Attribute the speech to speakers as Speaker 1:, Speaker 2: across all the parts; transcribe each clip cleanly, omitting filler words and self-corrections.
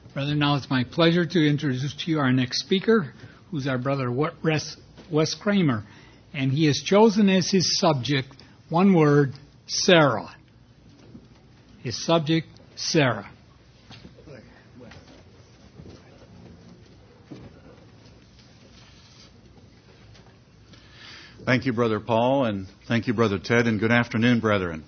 Speaker 1: Brother, now it's my pleasure to introduce to you our next speaker, who's our brother Wes Kramer. And he has chosen as his subject, one word, Sarah. His subject, Sarah.
Speaker 2: Thank you, Brother Paul, and thank you, Brother Ted, and good afternoon, brethren.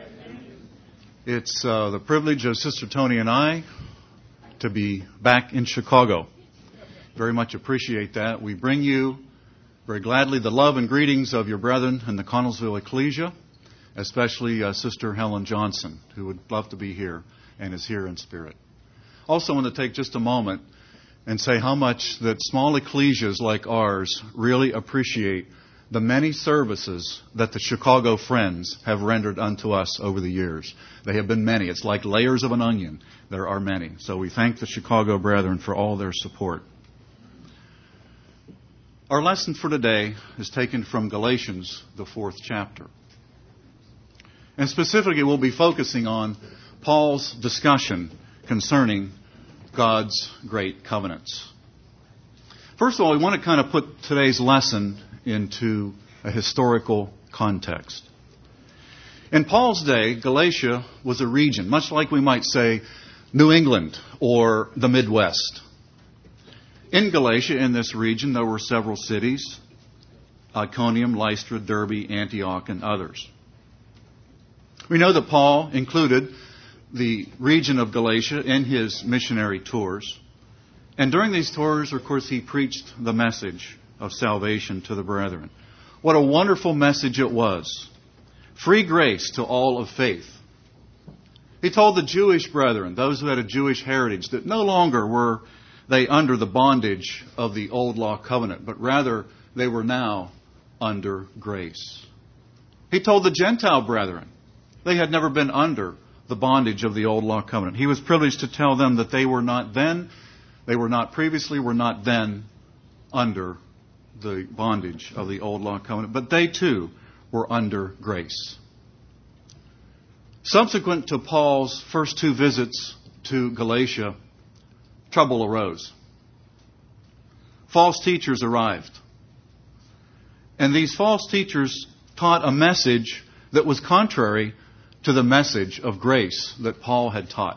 Speaker 2: It's the privilege of Sister Tony and I to be back in Chicago. Very much appreciate that. We bring you very gladly the love and greetings of your brethren in the Connellsville Ecclesia, especially Sister Helen Johnson, who would love to be here and is here in spirit. Also want to take just a moment and say how much that small ecclesias like ours really appreciate the many services that the Chicago Friends have rendered unto us over the years. They have been many. It's like layers of an onion. There are many. So we thank the Chicago brethren for all their support. Our lesson for today is taken from Galatians, the 4th chapter. And specifically, we'll be focusing on Paul's discussion concerning God's great covenants. First of all, we want to kind of put today's lesson into a historical context. In Paul's day, Galatia was a region, much like we might say New England or the Midwest. In Galatia, in this region, there were several cities: Iconium, Lystra, Derbe, Antioch, and others. We know that Paul included the region of Galatia in his missionary tours. And during these tours, of course, he preached the message of salvation to the brethren. What a wonderful message it was. Free grace to all of faith. He told the Jewish brethren, those who had a Jewish heritage, that no longer were they under the bondage of the old law covenant, but rather they were now under grace. He told the Gentile brethren they had never been under the bondage of the old law covenant. He was privileged to tell them that they were not then, they were not previously, were not then under the bondage of the old law covenant, but they too were under grace. Subsequent to Paul's first 2 visits to Galatia, trouble arose. False teachers arrived. And these false teachers taught a message that was contrary to the message of grace that Paul had taught.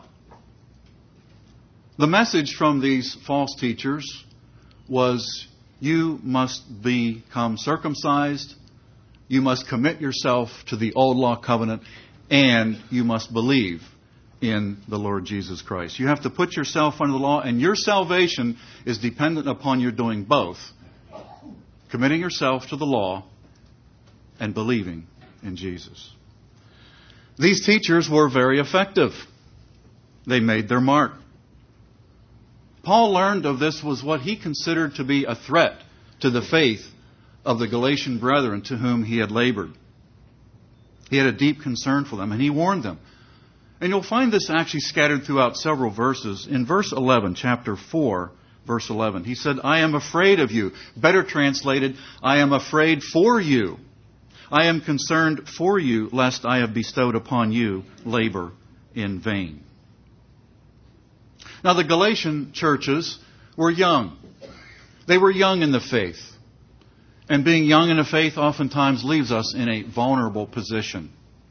Speaker 2: The message from these false teachers was, you must become circumcised, you must commit yourself to the old law covenant, and you must believe in the Lord Jesus Christ. You have to put yourself under the law, and your salvation is dependent upon your doing both, committing yourself to the law and believing in Jesus. These teachers were very effective. They made their mark. Paul learned of this was what he considered to be a threat to the faith of the Galatian brethren to whom he had labored. He had a deep concern for them, and he warned them. And you'll find this actually scattered throughout several verses. In verse 11, chapter 4, verse 11, he said, I am afraid of you. Better translated, I am afraid for you. I am concerned for you, lest I have bestowed upon you labor in vain. Now, the Galatian churches were young. They were young in the faith. And being young in the faith oftentimes leaves us in a vulnerable position.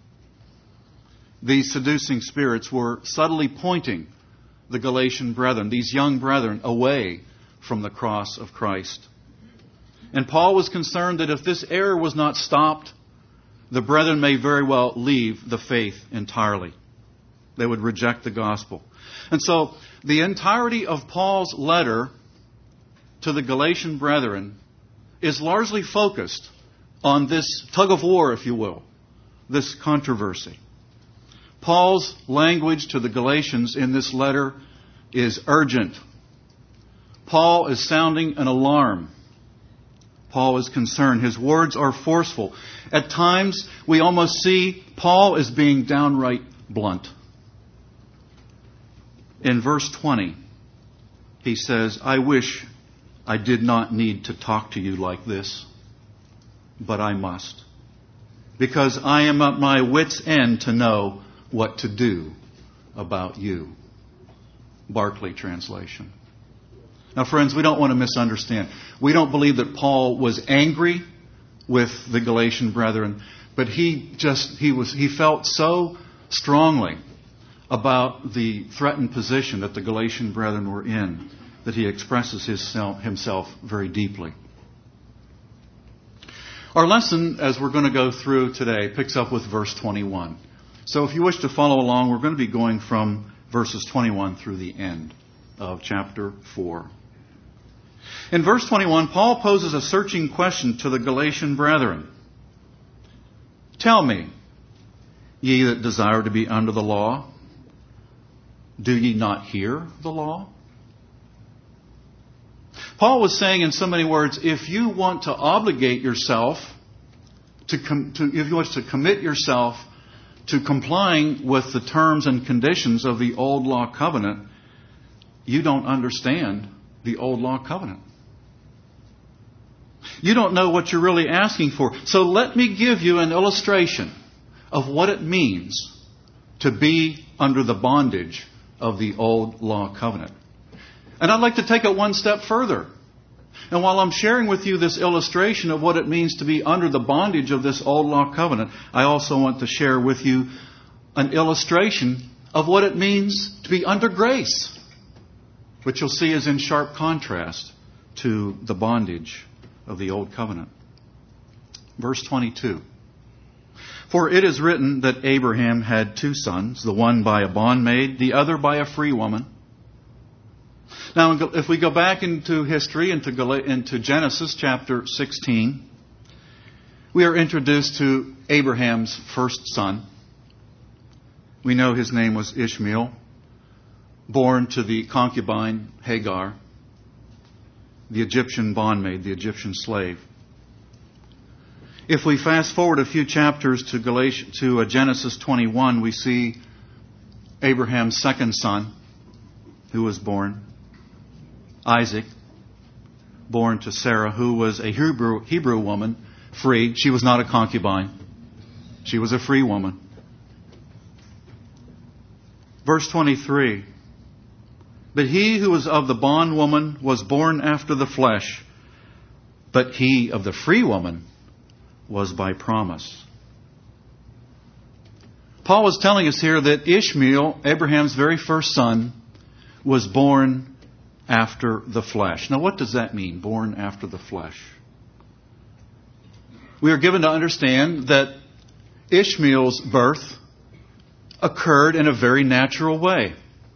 Speaker 2: These seducing spirits were subtly pointing the Galatian brethren, these young brethren, away from the cross of Christ. And Paul was concerned that if this error was not stopped, the brethren may very well leave the faith entirely. They would reject the gospel. And so, the entirety of Paul's letter to the Galatian brethren is largely focused on this tug of war, if you will, this controversy. Paul's language to the Galatians in this letter is urgent. Paul is sounding an alarm. Paul is concerned. His words are forceful. At times, we almost see Paul as being downright blunt. In verse 20, he says, I wish I did not need to talk to you like this, but I must, because I am at my wit's end to know what to do about you. Barclay translation. Now, friends, we don't want to misunderstand. We don't believe that Paul was angry with the Galatian brethren, but he felt so strongly about the threatened position that the Galatian brethren were in that he expresses himself very deeply. Our lesson, as we're going to go through today, picks up with verse 21. So if you wish to follow along, we're going to be going from verses 21 through the end of chapter 4. In verse 21, Paul poses a searching question to the Galatian brethren. Tell me, ye that desire to be under the law, do ye not hear the law? Paul was saying in so many words, if you want to obligate yourself, if you want to commit yourself to complying with the terms and conditions of the old law covenant, you don't understand the old law covenant. You don't know what you're really asking for. So let me give you an illustration of what it means to be under the bondage of the old law covenant. And I'd like to take it one step further. And while I'm sharing with you this illustration of what it means to be under the bondage of this old law covenant, I also want to share with you an illustration of what it means to be under grace, which you'll see is in sharp contrast to the bondage of the old covenant. Verse 22. For it is written that Abraham had two sons, the one by a bondmaid, the other by a free woman. Now, if we go back into history, into Genesis chapter 16, we are introduced to Abraham's first son. We know his name was Ishmael, born to the concubine Hagar, the Egyptian bondmaid, the Egyptian slave. If we fast forward a few chapters to Genesis 21, we see Abraham's second son, who was born, Isaac, born to Sarah, who was a Hebrew woman, free. She was not a concubine. She was a free woman. Verse 23. But he who was of the bondwoman was born after the flesh, but he of the free woman was by promise. Paul was telling us here that Ishmael, Abraham's very first son, was born after the flesh. Now, what does that mean, born after the flesh? We are given to understand that Ishmael's birth occurred in a very natural way.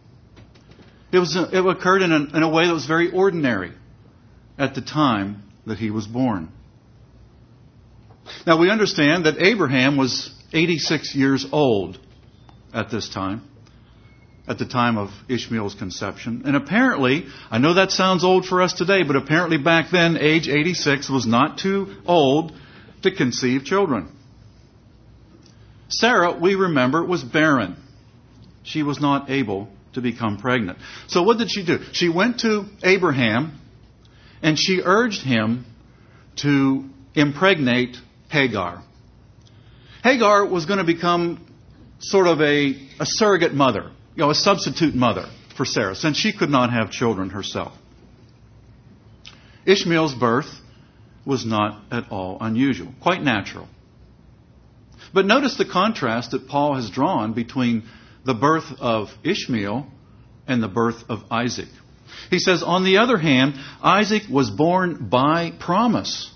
Speaker 2: It occurred in a way that was very ordinary at the time that he was born. Now, we understand that Abraham was 86 years old at this time, at the time of Ishmael's conception. And apparently, I know that sounds old for us today, but apparently back then, age 86 was not too old to conceive children. Sarah, we remember, was barren. She was not able to become pregnant. So what did she do? She went to Abraham and she urged him to impregnate Hagar. Hagar was going to become sort of a surrogate mother, a substitute mother for Sarah, since she could not have children herself. Ishmael's birth was not at all unusual, quite natural. But notice the contrast that Paul has drawn between the birth of Ishmael and the birth of Isaac. He says, on the other hand, Isaac was born by promise.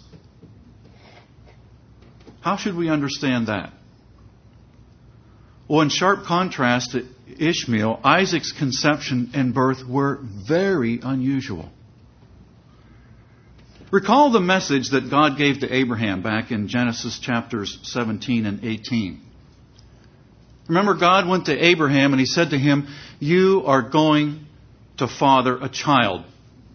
Speaker 2: How should we understand that? Well, in sharp contrast to Ishmael, Isaac's conception and birth were very unusual. Recall the message that God gave to Abraham back in Genesis chapters 17 and 18. Remember, God went to Abraham and he said to him, you are going to father a child.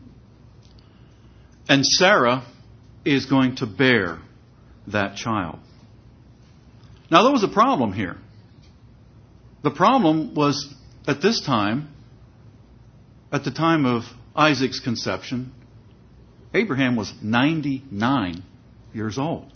Speaker 2: And Sarah is going to bear that child. Now, there was a problem here. The problem was, at this time, at the time of Isaac's conception, Abraham was 99 years old.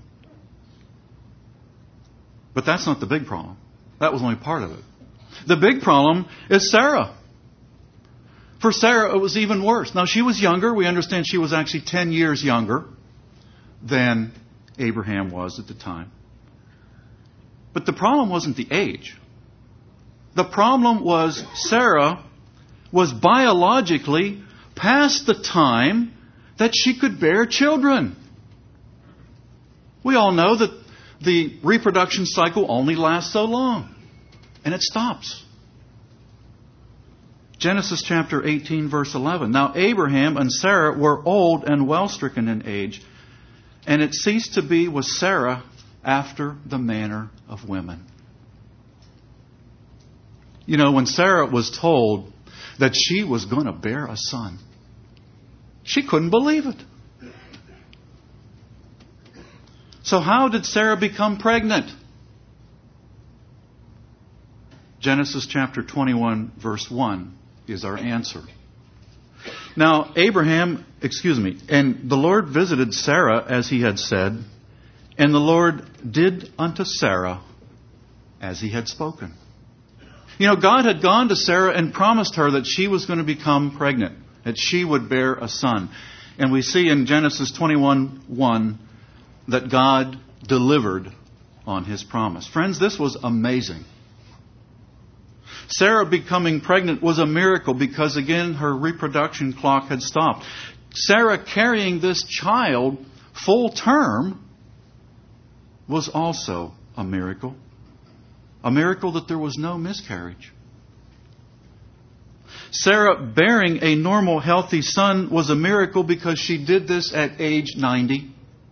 Speaker 2: But that's not the big problem. That was only part of it. The big problem is Sarah. For Sarah, it was even worse. Now, she was younger. We understand she was actually 10 years younger than Abraham was at the time. But the problem wasn't the age. The problem was Sarah was biologically past the time that she could bear children. We all know that the reproduction cycle only lasts so long, and it stops. Genesis chapter 18, verse 11. Now Abraham and Sarah were old and well stricken in age, and it ceased to be with Sarah after the manner of women. You know, when Sarah was told that she was going to bear a son, she couldn't believe it. So how did Sarah become pregnant? Genesis chapter 21, verse 1 is our answer. Now, and the Lord visited Sarah as he had said, and the Lord did unto Sarah as he had spoken. You know, God had gone to Sarah and promised her that she was going to become pregnant, that she would bear a son. And we see in Genesis 21:1 that God delivered on his promise. Friends, this was amazing. Sarah becoming pregnant was a miracle because, again, her reproduction clock had stopped. Sarah carrying this child full term was also a miracle. A miracle that there was no miscarriage. Sarah bearing a normal, healthy son was a miracle because she did this at age 90.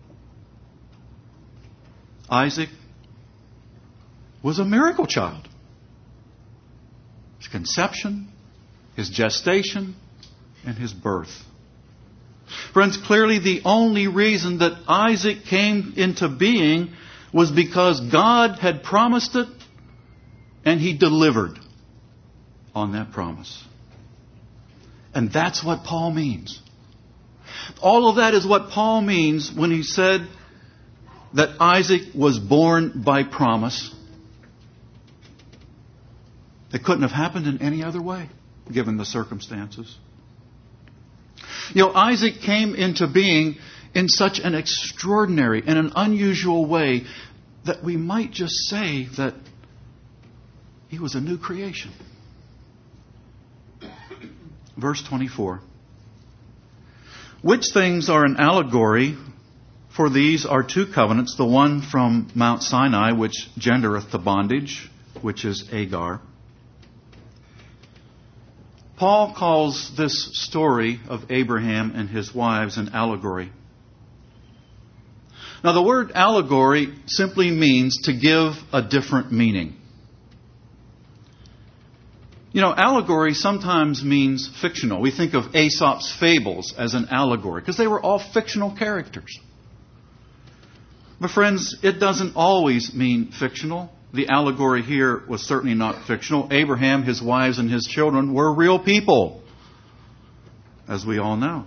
Speaker 2: Isaac was a miracle child. His conception, his gestation, and his birth. Friends, clearly the only reason that Isaac came into being was because God had promised it and he delivered on that promise. And that's what Paul means. All of that is what Paul means when he said that Isaac was born by promise. It couldn't have happened in any other way, given the circumstances. You know, Isaac came into being in such an extraordinary and an unusual way that we might just say that he was a new creation. Verse 24. Which things are an allegory? For these are two covenants, the one from Mount Sinai, which gendereth to bondage, which is Agar. Paul calls this story of Abraham and his wives an allegory. Now, the word allegory simply means to give a different meaning. You know, allegory sometimes means fictional. We think of Aesop's fables as an allegory because they were all fictional characters. But friends, it doesn't always mean fictional. The allegory here was certainly not fictional. Abraham, his wives, and his children were real people, as we all know.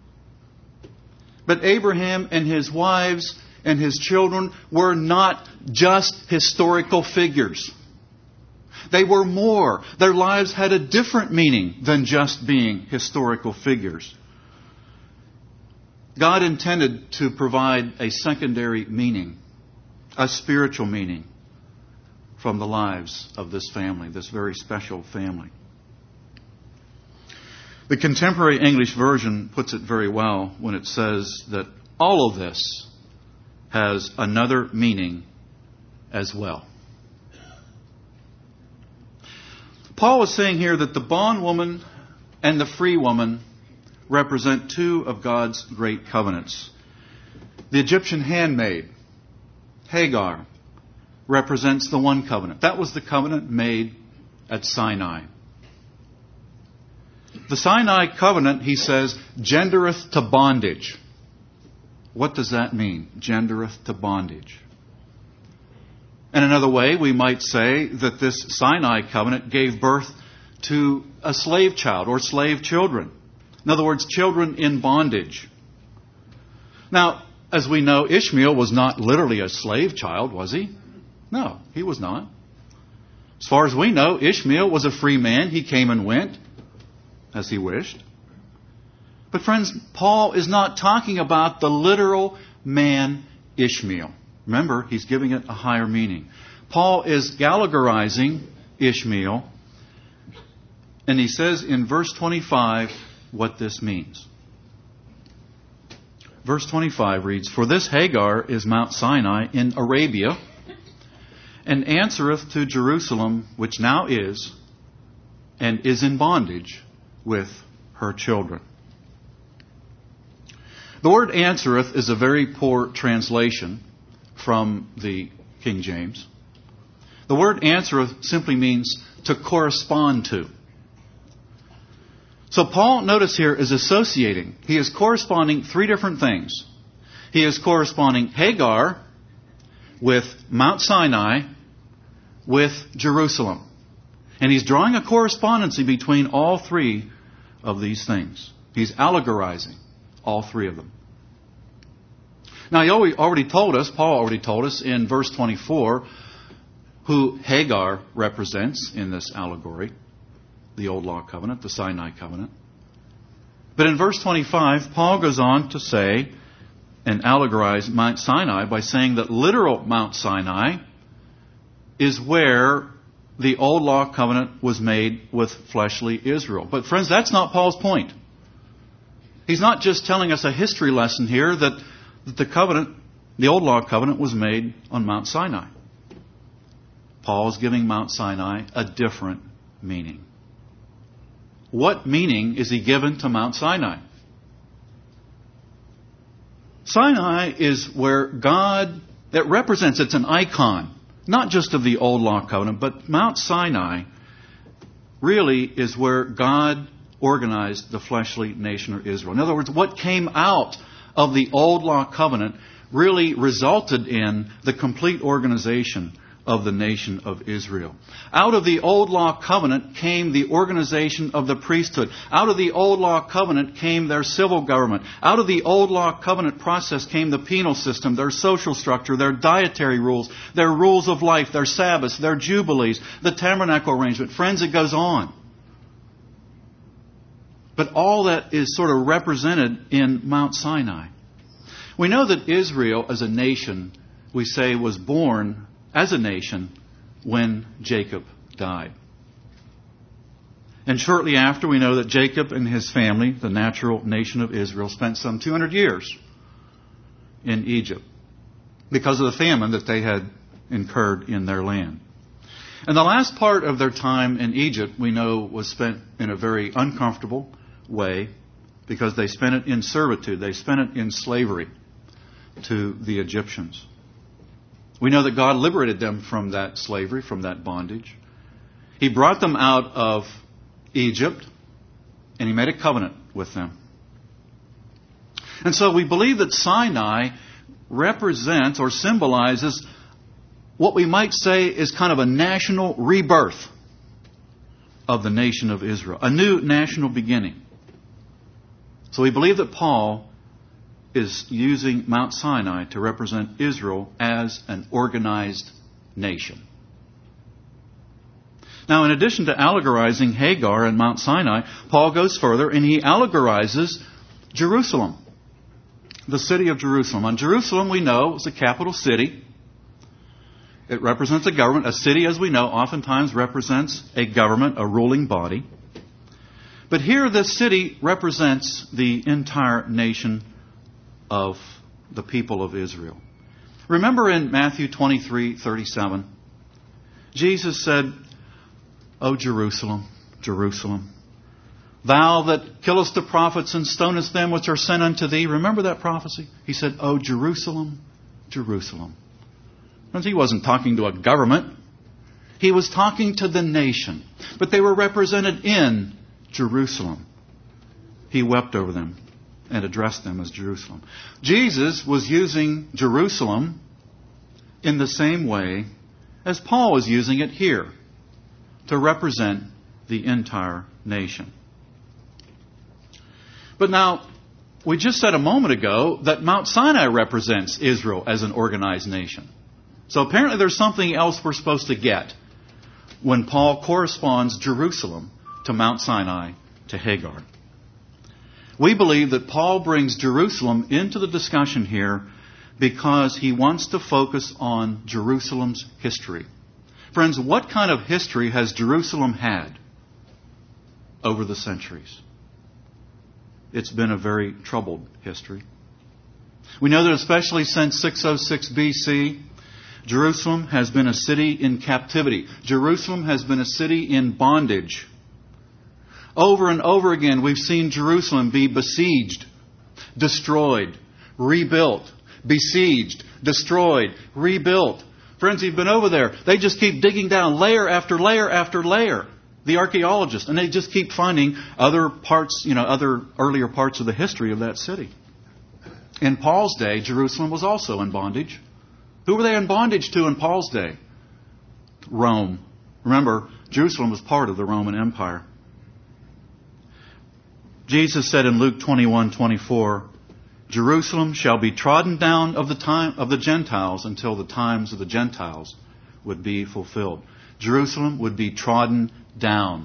Speaker 2: But Abraham and his wives and his children were not just historical figures. They were more. Their lives had a different meaning than just being historical figures. God intended to provide a secondary meaning, a spiritual meaning, from the lives of this family, this very special family. The contemporary English version puts it very well when it says that all of this has another meaning as well. Paul is saying here that the bondwoman and the free woman represent two of God's great covenants. The Egyptian handmaid, Hagar, represents the one covenant. That was the covenant made at Sinai. The Sinai covenant, he says, gendereth to bondage. What does that mean? Gendereth to bondage. In another way, we might say that this Sinai covenant gave birth to a slave child or slave children. In other words, children in bondage. Now, as we know, Ishmael was not literally a slave child, was he? No, he was not. As far as we know, Ishmael was a free man. He came and went. as he wished. But friends, Paul is not talking about the literal man Ishmael. Remember, he's giving it a higher meaning. Paul is allegorizing Ishmael, and he says in verse 25 what this means. Verse 25 reads, "For this Hagar is Mount Sinai in Arabia, and answereth to Jerusalem, which now is, and is in bondage with her children." The word answereth is a very poor translation from the King James. The word answereth simply means to correspond to. So Paul, notice here, is associating. He is corresponding three different things. He is corresponding Hagar with Mount Sinai with Jerusalem. And he's drawing a correspondency between all three of these things. He's allegorizing all three of them. Now, Paul already told us in verse 24 who Hagar represents in this allegory. The Old Law Covenant, the Sinai Covenant. But in verse 25, Paul goes on to say and allegorize Mount Sinai by saying that literal Mount Sinai is where the Old Law Covenant was made with fleshly Israel. But friends, that's not Paul's point. He's not just telling us a history lesson here that the Old Law Covenant was made on Mount Sinai. Paul is giving Mount Sinai a different meaning. What meaning is he given to Mount Sinai? Sinai is where God, it represents, it's an icon, not just of the Old Law Covenant, but Mount Sinai really is where God organized the fleshly nation of Israel. In other words, what came out of the Old Law Covenant really resulted in the complete organization of the nation of Israel. Out of the Old Law Covenant came the organization of the priesthood. Out of the Old Law Covenant came their civil government. Out of the Old Law Covenant process came the penal system, their social structure, their dietary rules, their rules of life, their Sabbaths, their jubilees, the tabernacle arrangement. Friends, it goes on. But all that is sort of represented in Mount Sinai. We know that Israel as a nation, we say, was born as a nation when Jacob died. And shortly after, we know that Jacob and his family, the natural nation of Israel, spent some 200 years in Egypt because of the famine that they had incurred in their land. And the last part of their time in Egypt, we know, was spent in a very uncomfortable way because they spent it in servitude. They spent it in slavery to the Egyptians. We know that God liberated them from that slavery, from that bondage. He brought them out of Egypt, and He made a covenant with them. And so we believe that Sinai represents or symbolizes what we might say is kind of a national rebirth of the nation of Israel, a new national beginning. So we believe that Paul is using Mount Sinai to represent Israel as an organized nation. Now, in addition to allegorizing Hagar and Mount Sinai, Paul goes further and he allegorizes Jerusalem, the city of Jerusalem. And Jerusalem, we know, is a capital city. It represents a government. A city, as we know, oftentimes represents a government, a ruling body. But here, this city represents the entire nation of the people of Israel. Remember in Matthew 23:37, Jesus said, "O Jerusalem, Jerusalem, thou that killest the prophets and stonest them which are sent unto thee." Remember that prophecy? He said, "O Jerusalem, Jerusalem." Friends, he wasn't talking to a government. He was talking to the nation. But they were represented in Jerusalem. He wept over them and addressed them as Jerusalem. Jesus was using Jerusalem in the same way as Paul is using it here to represent the entire nation. But now, we just said a moment ago that Mount Sinai represents Israel as an organized nation. So apparently there's something else we're supposed to get when Paul corresponds Jerusalem to Mount Sinai to Hagar. We believe that Paul brings Jerusalem into the discussion here because he wants to focus on Jerusalem's history. Friends, what kind of history has Jerusalem had over the centuries? It's been a very troubled history. We know that especially since 606 BC, Jerusalem has been a city in captivity. Jerusalem has been a city in bondage. Over and over again, we've seen Jerusalem be besieged, destroyed, rebuilt, besieged, destroyed, rebuilt. Friends, you've been over there. They just keep digging down layer after layer after layer. The archaeologists, and they just keep finding other parts, other earlier parts of the history of that city. In Paul's day, Jerusalem was also in bondage. Who were they in bondage to in Paul's day? Rome. Remember, Jerusalem was part of the Roman Empire. Jesus said in Luke 21:24, Jerusalem shall be trodden down of the Gentiles until the times of the Gentiles would be fulfilled. Jerusalem would be trodden down.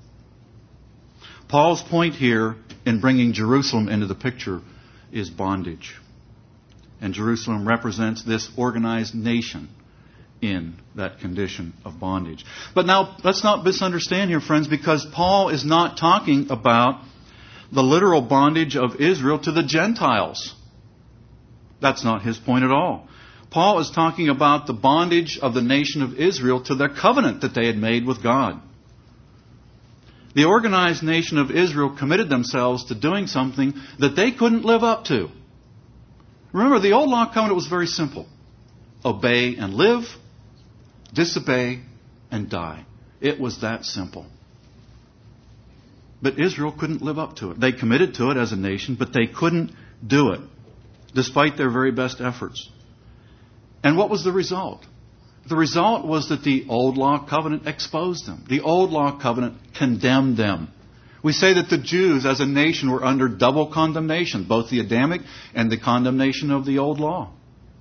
Speaker 2: Paul's point here in bringing Jerusalem into the picture is bondage. And Jerusalem represents this organized nation in that condition of bondage. But now, let's not misunderstand here, friends, because Paul is not talking about the literal bondage of Israel to the Gentiles. That's not his point at all. Paul is talking about the bondage of the nation of Israel to their covenant that they had made with God. The organized nation of Israel committed themselves to doing something that they couldn't live up to. Remember, the old law covenant was very simple. Obey and live, disobey and die. It was that simple. But Israel couldn't live up to it. They committed to it as a nation, but they couldn't do it, despite their very best efforts. And what was the result? The result was that the old law covenant exposed them. The old law covenant condemned them. We say that the Jews as a nation were under double condemnation, both the Adamic and the condemnation of the old law.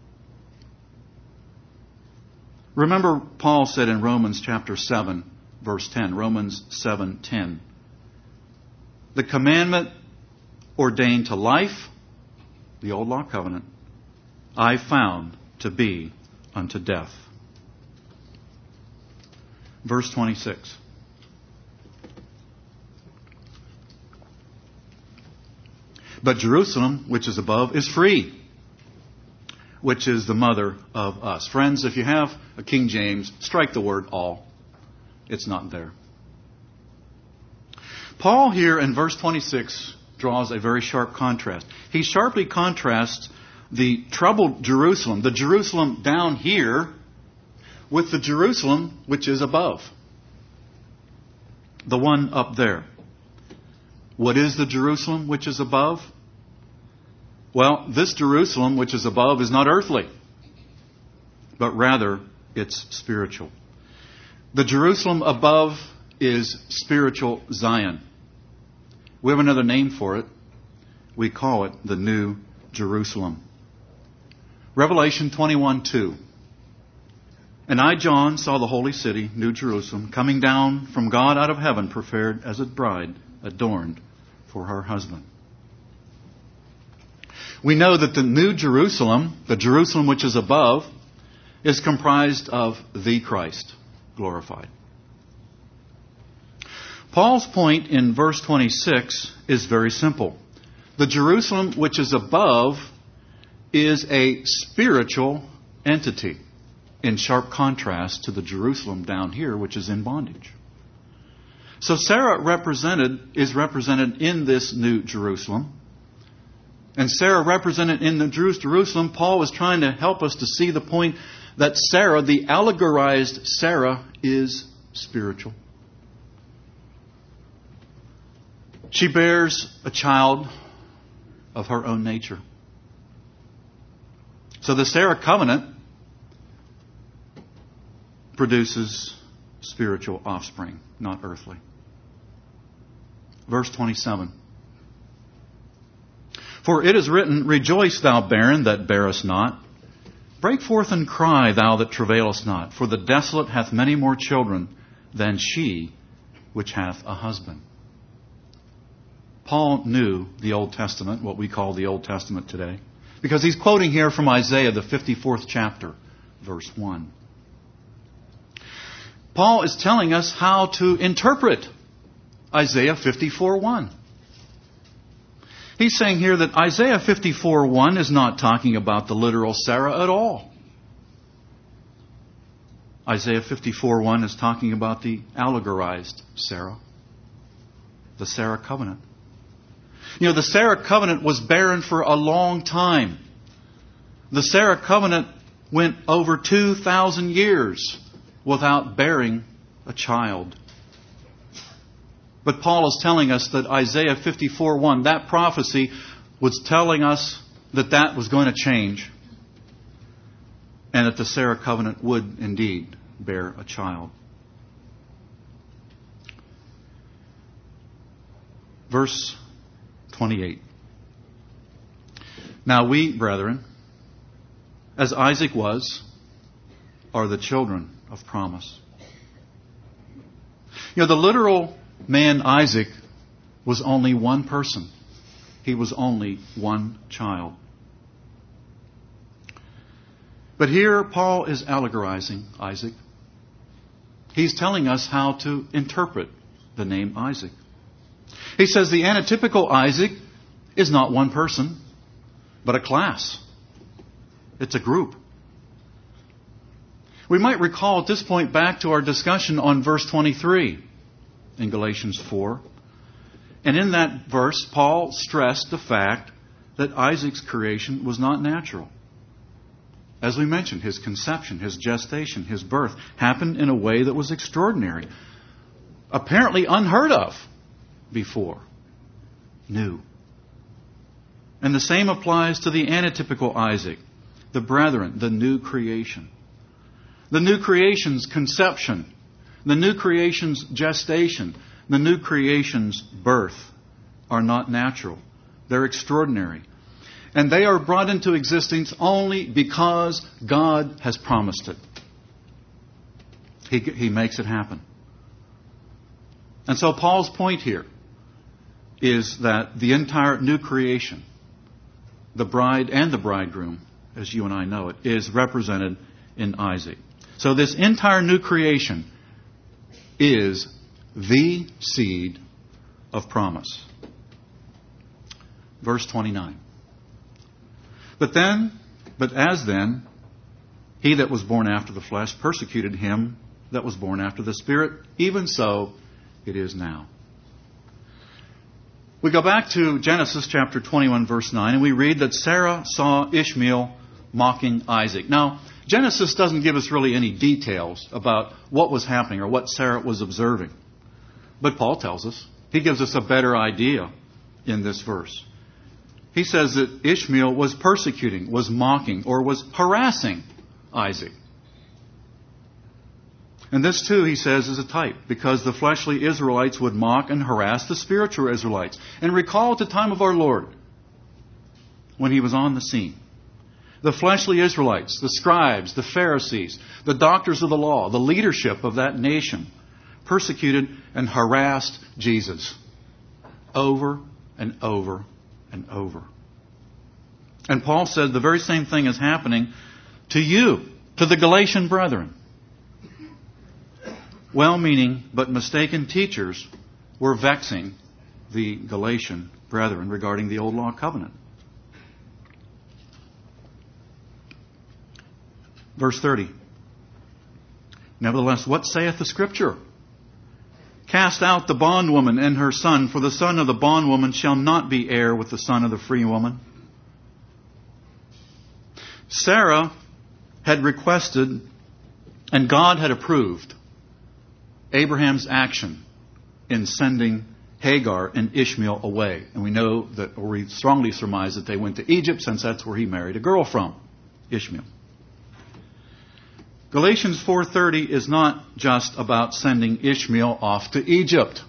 Speaker 2: Remember, Paul said in Romans chapter 7, verse 10, Romans 7:10, the commandment ordained to life, the old law covenant, I found to be unto death. Verse 26. But Jerusalem, which is above, is free, which is the mother of us. Friends, if you have a King James, strike the word all. It's not there. Paul here in verse 26 draws a very sharp contrast. He sharply contrasts the troubled Jerusalem, the Jerusalem down here, with the Jerusalem which is above. The one up there. What is the Jerusalem which is above? Well, this Jerusalem which is above is not earthly, but rather it's spiritual. The Jerusalem above is spiritual Zion. We have another name for it. We call it the New Jerusalem. Revelation 21:2. And I, John, saw the holy city, New Jerusalem, coming down from God out of heaven, prepared as a bride adorned for her husband. We know that the New Jerusalem, the Jerusalem which is above, is comprised of the Christ glorified. Paul's point in verse 26 is very simple. The Jerusalem which is above is a spiritual entity, in sharp contrast to the Jerusalem down here, which is in bondage. So Sarah is represented in this New Jerusalem. And Sarah represented in the Jerusalem, Paul was trying to help us to see the point that Sarah, the allegorized Sarah, is spiritual. She bears a child of her own nature. So the Sarah covenant produces spiritual offspring, not earthly. Verse 27. For it is written, Rejoice, thou barren that bearest not. Break forth and cry, thou that travailest not. For the desolate hath many more children than she which hath a husband. Paul knew the Old Testament, what we call the Old Testament today, because he's quoting here from Isaiah, the 54th chapter, verse 1. Paul is telling us how to interpret Isaiah 54:1. He's saying here that Isaiah 54:1 is not talking about the literal Sarah at all. Isaiah 54:1 is talking about the allegorized Sarah, the Sarah covenant. You know, the Sarah covenant was barren for a long time. The Sarah covenant went over 2,000 years without bearing a child. But Paul is telling us that Isaiah 54:1, that prophecy, was telling us that that was going to change, and that the Sarah covenant would indeed bear a child. Verse 28. Now we, brethren, as Isaac was, are the children of promise. You know, the literal man Isaac was only one person. He was only one child. But here Paul is allegorizing Isaac. He's telling us how to interpret the name Isaac. He says the antitypical Isaac is not one person, but a class. It's a group. We might recall at this point back to our discussion on verse 23 in Galatians 4. And in that verse, Paul stressed the fact that Isaac's creation was not natural. As we mentioned, his conception, his gestation, his birth happened in a way that was extraordinary. Apparently unheard of before. New. And the same applies to the antitypical Isaac, the brethren, the new creation. The new creation's conception, the new creation's gestation, the new creation's birth are not natural. They're extraordinary. And they are brought into existence only because God has promised it. He makes it happen. And so Paul's point here is that the entire new creation, the bride and the bridegroom, as you and I know it, is represented in Isaac. So this entire new creation is the seed of promise. Verse 29. But as then, he that was born after the flesh persecuted him that was born after the Spirit, even so it is now. We go back to Genesis chapter 21, verse 9, and we read that Sarah saw Ishmael mocking Isaac. Now, Genesis doesn't give us really any details about what was happening or what Sarah was observing. But Paul tells us. He gives us a better idea in this verse. He says that Ishmael was persecuting, was mocking, or was harassing Isaac. And this too, he says, is a type, because the fleshly Israelites would mock and harass the spiritual Israelites. And recall at the time of our Lord, when he was on the scene, the fleshly Israelites, the scribes, the Pharisees, the doctors of the law, the leadership of that nation, persecuted and harassed Jesus over and over and over. And Paul said the very same thing is happening to you, to the Galatian brethren. Well-meaning but mistaken teachers were vexing the Galatian brethren regarding the old law covenant. Verse 30. Nevertheless, what saith the Scripture? Cast out the bondwoman and her son, for the son of the bondwoman shall not be heir with the son of the free woman. Sarah had requested, and God had approved, Abraham's action in sending Hagar and Ishmael away. And we know that, or we strongly surmise that they went to Egypt, since that's where he married a girl from, Ishmael. Galatians 4:30 is not just about sending Ishmael off to Egypt.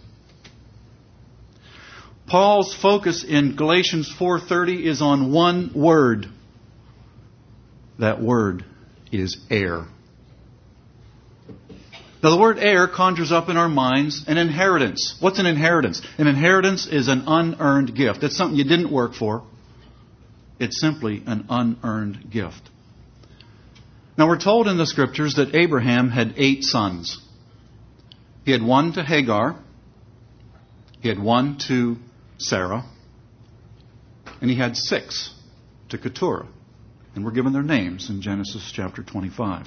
Speaker 2: Paul's focus in Galatians 4:30 is on one word. That word is heir. Now, the word heir conjures up in our minds an inheritance. What's an inheritance? An inheritance is an unearned gift. It's something you didn't work for. It's simply an unearned gift. Now, we're told in the Scriptures that Abraham had 8 sons. He had 1 to Hagar. He had 1 to Sarah. And he had 6 to Keturah. And we're given their names in Genesis chapter 25.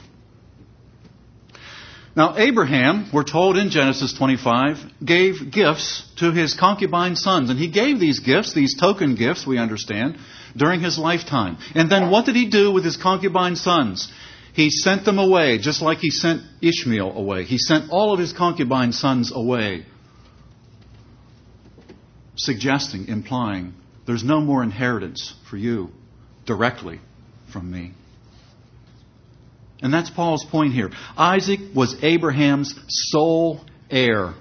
Speaker 2: Now, Abraham, we're told in Genesis 25, gave gifts to his concubine sons. And he gave these gifts, these token gifts, we understand, during his lifetime. And then what did he do with his concubine sons? He sent them away, just like he sent Ishmael away. He sent all of his concubine sons away, suggesting, implying, there's no more inheritance for you directly from me. And that's Paul's point here. Isaac was Abraham's sole heir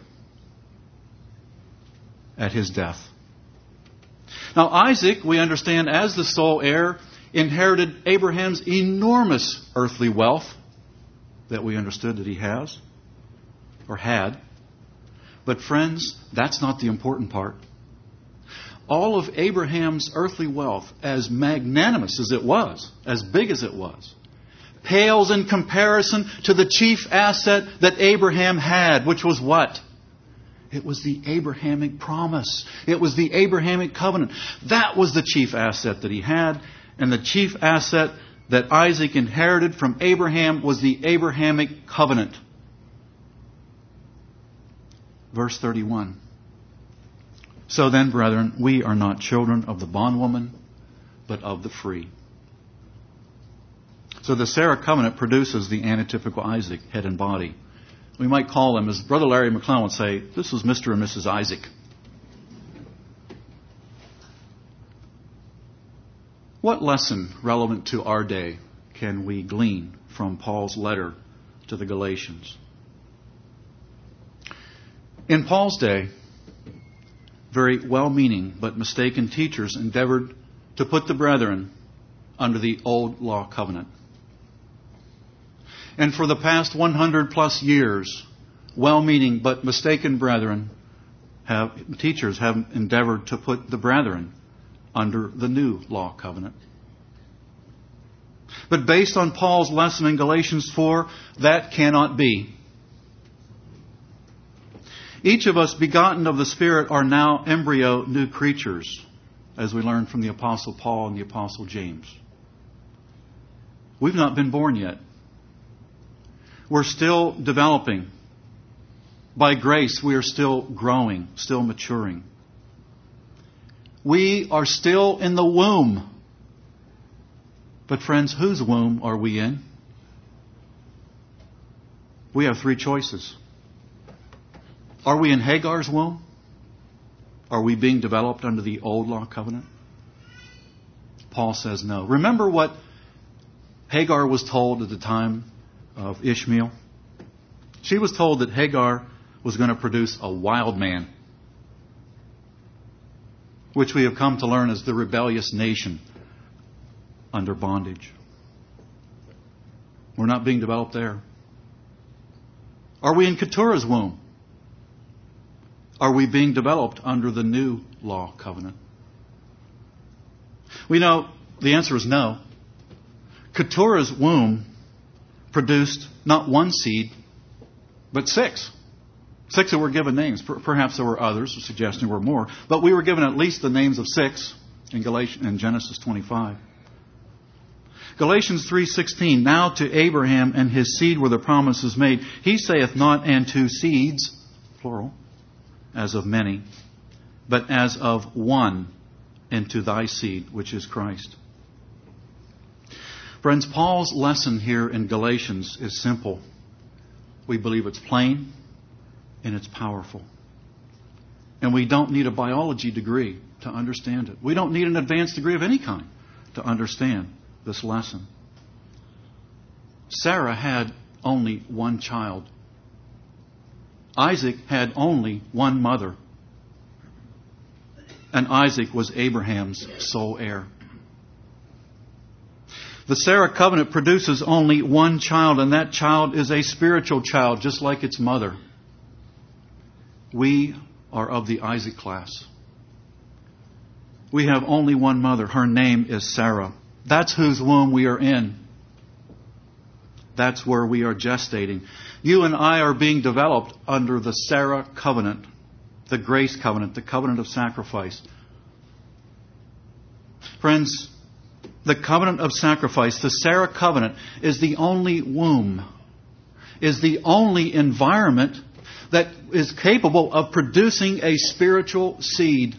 Speaker 2: at his death. Now, Isaac, we understand, as the sole heir, inherited Abraham's enormous earthly wealth that we understood that he has, or had. But friends, that's not the important part. All of Abraham's earthly wealth, as magnanimous as it was, as big as it was, pales in comparison to the chief asset that Abraham had, which was what? It was the Abrahamic promise. It was the Abrahamic covenant. That was the chief asset that he had. And the chief asset that Isaac inherited from Abraham was the Abrahamic covenant. Verse 31. So then, brethren, we are not children of the bondwoman, but of the free. So the Sarah covenant produces the antitypical Isaac, head and body. We might call him, as Brother Larry McClellan would say, this was Mr. and Mrs. Isaac. What lesson relevant to our day can we glean from Paul's letter to the Galatians? In Paul's day, very well-meaning but mistaken teachers endeavored to put the brethren under the old law covenant. And for the past 100 plus years, well-meaning but mistaken teachers have endeavored to put the brethren under the new law covenant. But based on Paul's lesson in Galatians 4, that cannot be. Each of us begotten of the Spirit are now embryo new creatures, as we learned from the Apostle Paul and the Apostle James. We've not been born yet. We're still developing. By grace, we are still growing, still maturing. We are still in the womb. But friends, whose womb are we in? We have 3 choices. Are we in Hagar's womb? Are we being developed under the old law covenant? Paul says no. Remember what Hagar was told at the time of Ishmael? She was told that Hagar was going to produce a wild man, which we have come to learn as the rebellious nation under bondage. We're not being developed there. Are we in Keturah's womb? Are we being developed under the new law covenant? We know the answer is no. Keturah's womb produced not 1 seed, but 6. 6 that were given names. Perhaps there were others suggesting there were more. But we were given at least the names of 6 in Genesis 25. Galatians 3:16, now to Abraham and his seed were the promises made. He saith not, and to seeds, plural, as of many, but as of one, and to thy seed, which is Christ. Friends, Paul's lesson here in Galatians is simple. We believe it's plain and it's powerful. And we don't need a biology degree to understand it. We don't need an advanced degree of any kind to understand this lesson. Sarah had only 1 child. Isaac had only 1 mother. And Isaac was Abraham's sole heir. The Sarah covenant produces only one child, and that child is a spiritual child, just like its mother. We are of the Isaac class. We have only one mother. Her name is Sarah. That's whose womb we are in. That's where we are gestating. You and I are being developed under the Sarah covenant, the grace covenant, the covenant of sacrifice. Friends, the covenant of sacrifice, the Sarah covenant, is the only womb, is the only environment that is capable of producing a spiritual seed.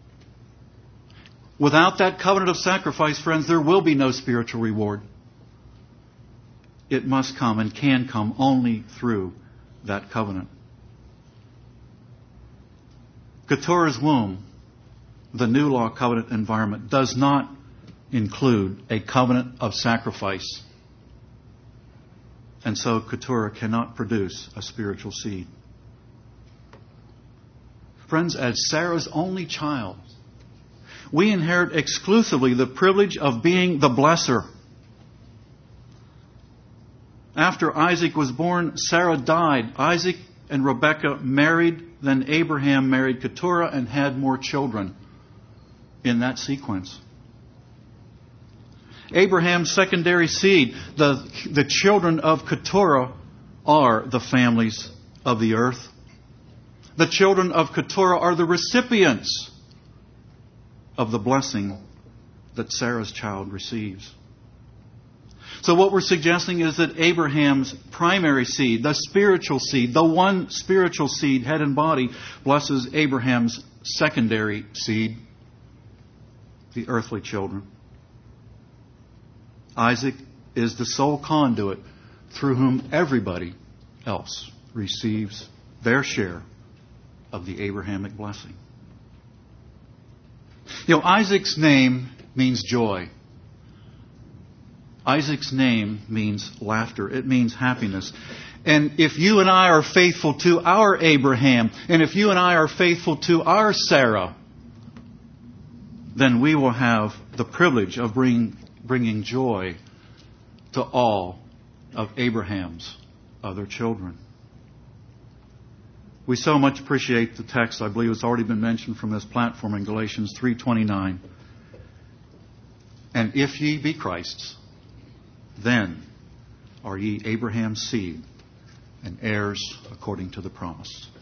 Speaker 2: Without that covenant of sacrifice, friends, there will be no spiritual reward. It must come and can come only through that covenant. Keturah's womb, the new law covenant environment, does not include a covenant of sacrifice. And so Keturah cannot produce a spiritual seed. Friends, as Sarah's only child, we inherit exclusively the privilege of being the blesser. After Isaac was born, Sarah died. Isaac and Rebekah married, then Abraham married Keturah and had more children in that sequence. Abraham's secondary seed, the children of Keturah, are the families of the earth. The children of Keturah are the recipients of the blessing that Sarah's child receives. So what we're suggesting is that Abraham's primary seed, the spiritual seed, the one spiritual seed, head and body, blesses Abraham's secondary seed, the earthly children. Isaac is the sole conduit through whom everybody else receives their share of the Abrahamic blessing. Isaac's name means joy. Isaac's name means laughter. It means happiness. And if you and I are faithful to our Abraham, and if you and I are faithful to our Sarah, then we will have the privilege of bringing joy to all of Abraham's other children. We so much appreciate the text, I believe it's already been mentioned from this platform in Galatians 3:29. And if ye be Christ's, then are ye Abraham's seed and heirs according to the promise.